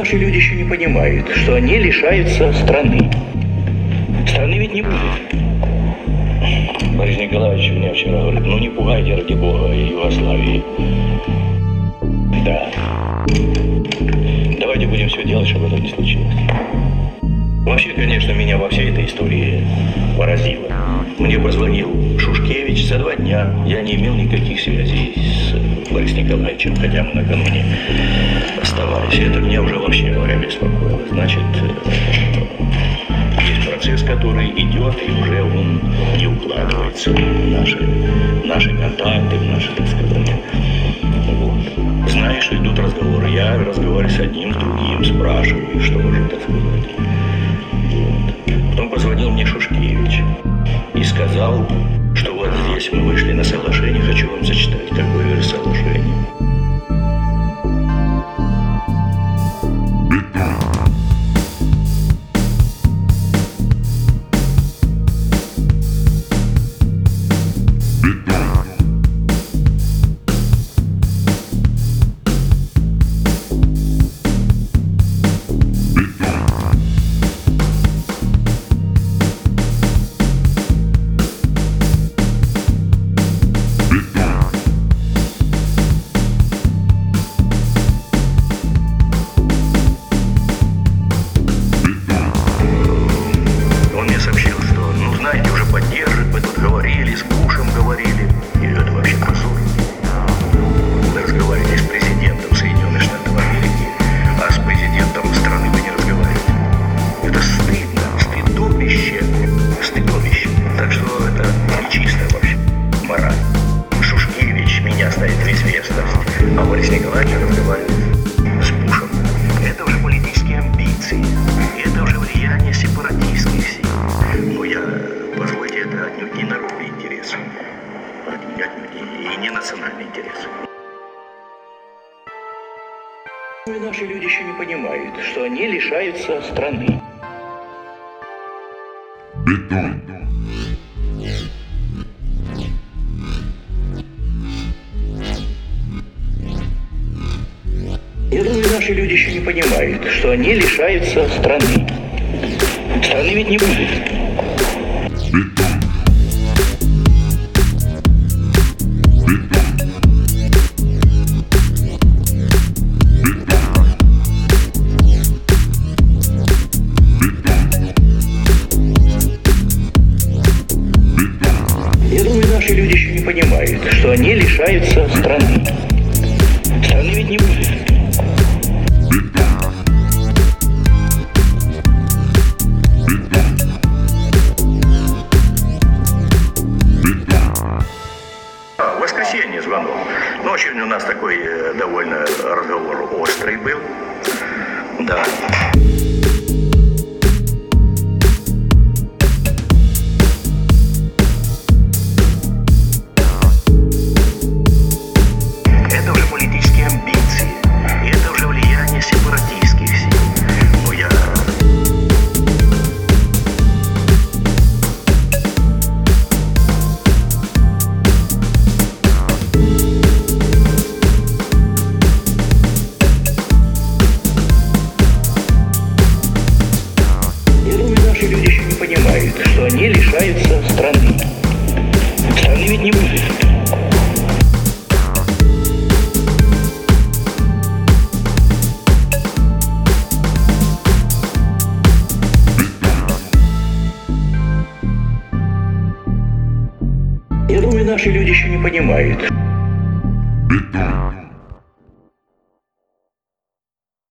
наши люди еще не понимают, что они лишаются страны. Страны ведь не будет. Борис Николаевич мне вчера говорит, ну не пугайте, ради бога, Югославии. Да. Давайте будем все делать, чтобы это не случилось. Вообще, конечно, меня во всей этой истории поразило. Мне позвонил Шушкевич за 2 дня. Я не имел никаких связей с Борисом Николаевичем, хотя мы накануне оставались. Это меня уже, вообще говоря, беспокоило. Значит, есть процесс, который идет, и уже он не укладывается в наши контакты, в наши, так сказать. Вот. Знаешь, идут разговоры. Я разговариваю с одним, с другим, спрашиваю, что же, так сказать. Вот. Потом позвонил мне Шушкевич и сказал, что вот здесь мы вышли на соглашение. Хочу вам зачитать, какое соглашение. А Борис Николаевич разговаривает с Бушем. Это уже политические амбиции. Это уже влияние сепаратистских сил. Но я, позвольте, это отнюдь не народный интерес. И не национальный интерес. Наши люди еще не понимают, что они лишаются страны. Бетон. Я думаю, наши люди еще не понимают, что они лишаются страны. Страны ведь не будет. Бетон. Я думаю, наши люди еще не понимают, что они лишаются страны. Страны ведь не будет. В воскресенье звонок. Ночью у нас такой довольно разговор острый был. Да. Это уже политические амбиции. Это уже влияние сепаратистских сил. Но я... Наши люди еще не понимают, что они лишаются страны. Страны ведь не будет. Я думаю, наши люди еще не понимают. Бетон.